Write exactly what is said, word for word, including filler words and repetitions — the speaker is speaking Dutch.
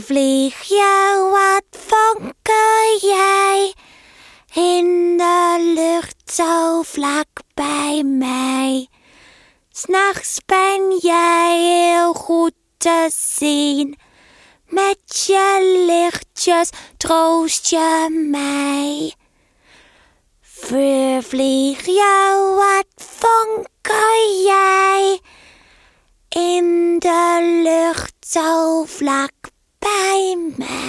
vlieg je, wat vonkel jij in de lucht zo vlak bij mij. 'S'nachts ben jij heel goed te zien, met je lichtjes troost je mij. Vlieg je, wat vonkel jij in de lucht zo vlak bij mij.